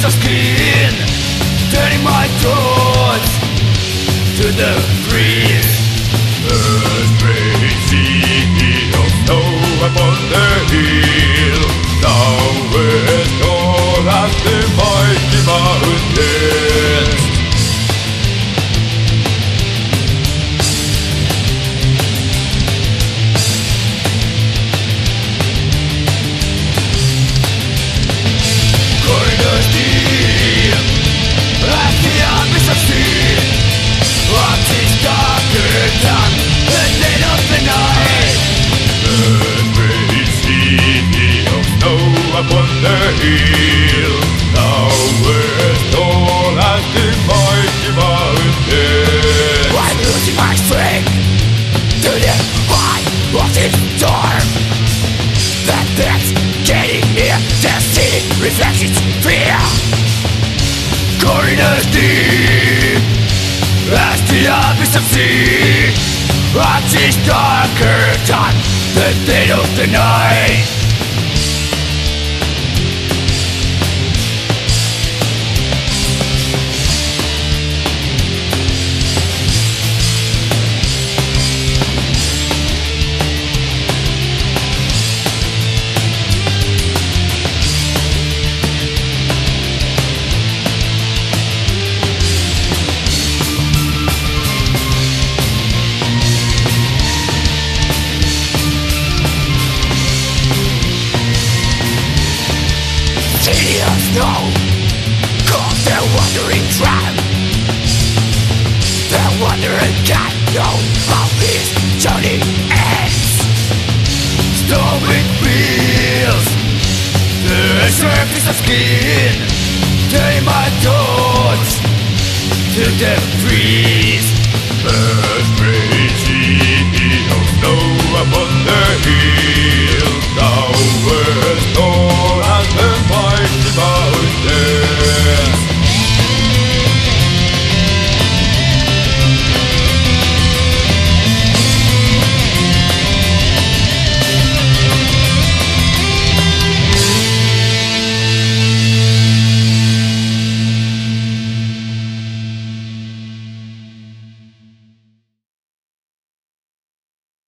of skin, turning my thoughts to the breeze. As crazy of snow upon the hill, thou as tall as the mighty mountains. Corridors deep, as the abyss of sea, what is darker than the dead of the night? As crazy of snow upon the hill, thou as tall as the mighty mountains. I'm losing my strength to the height of this storm. That that's getting near, the city reflects its fear. Corridors deep, as the abyss of sea, what is darker than the dead of the night? City of snow, cause the wandering tramp. The wandering can't know how his journey ends. Snowing fields, the surface of skin, turning my thoughts to the breeze.